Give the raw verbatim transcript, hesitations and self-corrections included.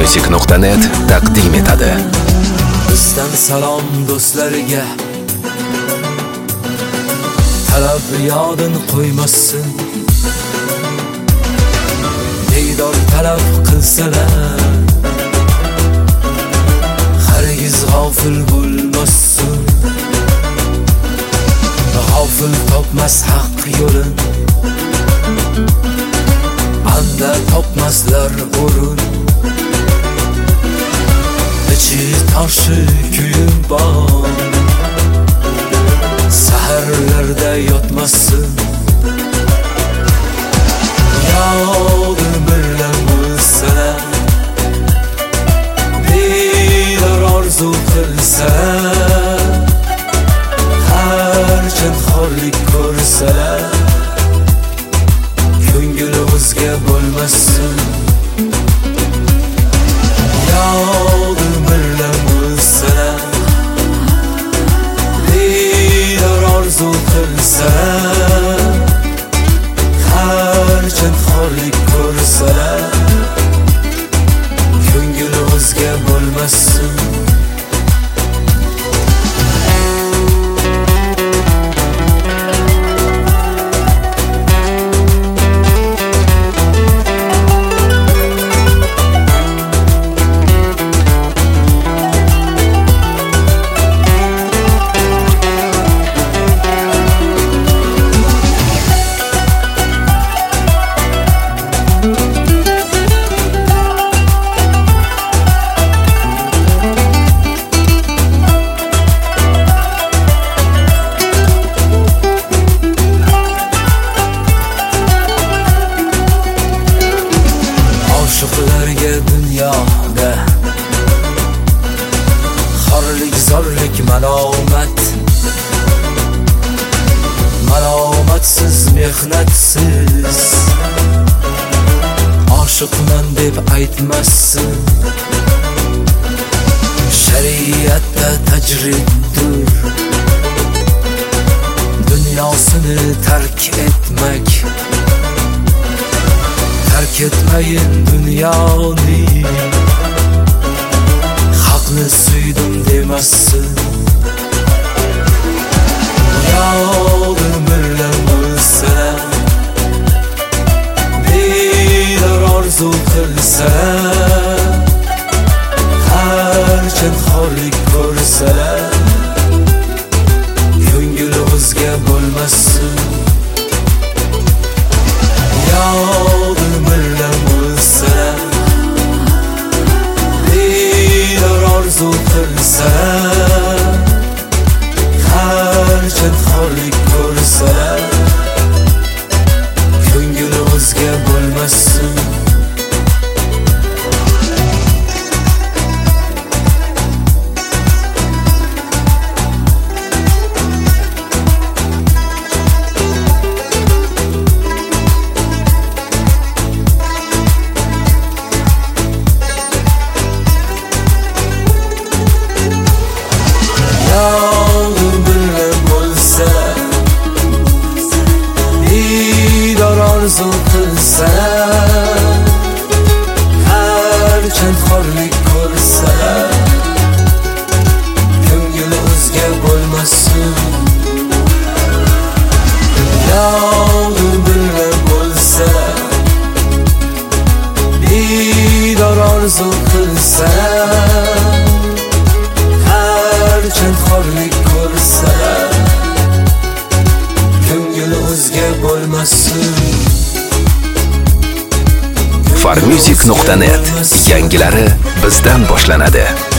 farmusic nuqta net taqdim etadi. Bizdan salom do'stlariga, talab yodin qo'ymasin. Diydor talab qilsalar, hargiz g'ofil bo'lmasin. G'ofil topmas haq yo'lin, anda topmaslar o'rin. İçi taşı kuyun bor, saharlarda yotmasın. Yolun birlen bulsalar, diydor orzu qilsalar, harchan xorlik ko'rsalar, ko'ngli o'zga bo'lmasin. Yolun birlen bulsalar, diydor orzu qilsalar, harchan xorlik ko'rsalar, ko'ngli o'zga bo'lmasin. Oshiqlarga dunyoda xorlik, zorlik, malomat, malomatsiz, mehnatsiz oshiqman deb aytmassin. Shariatda tajriddur, dunyosini tark etmak. Terk etmeyin dünyani, haklı suydum demezsin. Yolun birlen bulsalar, diydor orzu qilsalar, harchan xorlik ko'rsalar, ko'ngli o'zga bo'lmasin. Yolun birlen bulsalar, diydor orzu qilsalar, harchan xorlik ko'rsalar, ko'ngli o'zga bo'lmasin. Yolun birlen bulsalar, diydor orzu qilsalar, harchan xorlik ko'rsalar, ko'ngli o'zga bo'lmasin. Yolun birlen bulsalar, diydor orzu qilsalar, harchan xorlik ko'rsalar, ko'ngli o'zga bo'lmasin. farmusic nuqta net yangilari bizdan boshlanadi.